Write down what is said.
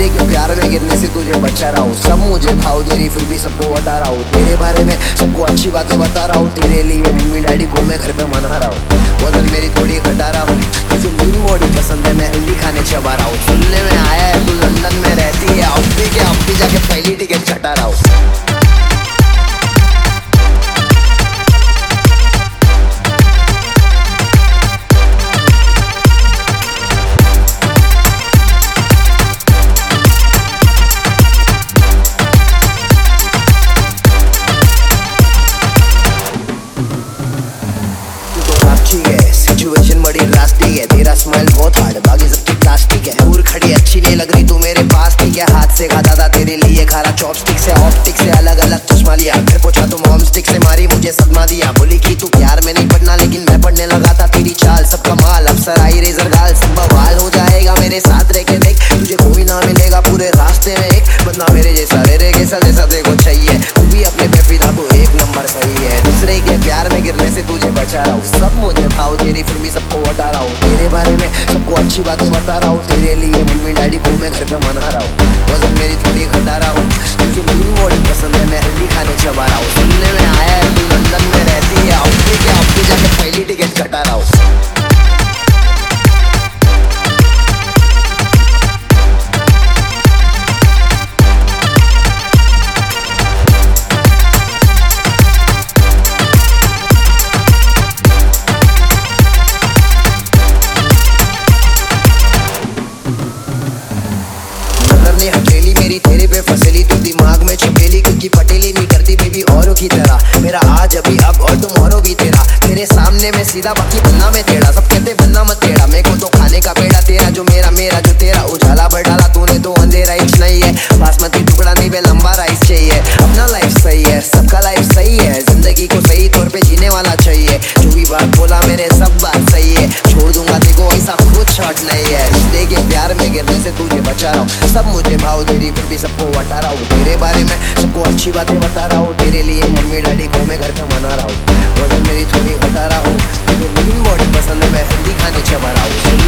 तेरे के प्यार में गिरने से तुझे बचा रहा हूँ। सब मुझे भाव दे रही फिर भी सबको बता रहा हूँ। तेरे बारे में सबको अच्छी बातें बता रहा हूँ। तेरे लिए मम्मी डैडी को मैं घर पे मना रहा हूँ। वजन मेरी थोड़ी घटा रहा हूँ। तुझे मेरी बॉडी पसंद है, मैं हेल्दी खाने चबा रहा हूँ। सुनने में आया है तू लंदन में रहती है, अब भी जाके पहली टिकट कटा रहा हूँ। सिचुएशन बड़ी ड्रास्टिक है, तेरा स्माइल बहुत हार्ड, बाकी सबकी प्लास्टिक है। दूर खड़ी अच्छी नहीं लग रही तू मेरे पास, ठीक है। हाथ से खाता था तेरे लिए खारा चॉपस्टिक से, ऑप्टिक से अलग अलग चश्मा लिया। घर पहुंचा तो मॉम स्टिक से मारी मुझे सदमा दिया। बोली कि तू प्यार में नहीं पढ़ना, लेकिन मैं पढ़ने लगा था। तेरी चाल सब कमाल, अफसर आई रेजर गाल, सब बवाल हो जाएगा मेरे साथ रह के देख। तुझे कोई ना मिलेगा पूरे रास्ते में एक बंदा मेरे जैसा, तेरे जैसा जैसा देखो चाहिए। तू भी अपने पे फिदा, तू एक नंबर सही है। दूसरे के प्यार में गिरने से तुझे बचा रहा हूँ। सब मुझे भाव तेरी फिर भी सबको बता रहा हूँ। तेरे बारे में सबको अच्छी बातें बता रहा हूँ। तेरे लिए मम्मी डैडी को मैं घर पे मना रहा हूँ। वजन मेरी थोड़ी घटा रहा हूँ। तुझे मेरी बॉडी पसंद है, मैं हेल्दी खाने चबा रहा हूँ। सुनने में आया है तू लंदन में रहती है, अब भी जाके पहली टिकट कटा रहा हूँ। हथेली मेरी तेरे पे फसेली, तू दिमाग में छपेली, क्योंकि पटेली नहीं करती बेबी औरों की तरह। मेरा आज अभी अब और तुम औरों की तेरा। तेरे सामने में सीधा, बाकी बनना में टेढ़ा। सब कहते बनना मत टेढ़ा, मेरे को तो खाने का पेड़ा। तेरा जो मेरा, मेरा जो तेरा, उजाला बढ़ डाला तूने तो अंधेरा इच नहीं है। बासमती टुकड़ा नहीं बे लंबा राइस चाहिए। अपना लाइफ सही है, सबका लाइफ सही है। जिंदगी को सही तौर पे जीने वाला चाहिए। जो भी बात बोला मेरे सब बात सही है। छोड़ दूंगा देखो ऐसा कुछ शॉट नहीं है। रिश्ते के प्यार में गिरने से तुझे बचा रहा हूँ। सब मुझे भाव दे रही फिर भी सबको बता रहा हूँ। तेरे बारे में सबको अच्छी बातें बता रहा हूँ। तेरे लिए मम्मी डैडी को मैं घर पे मना रहा हूँ। वजन मेरी थोड़ी घटा रहा हूँ। तुझे मेरी बॉडी पसंद है, मैं हेल्दी खाने चबा रहा हूँ।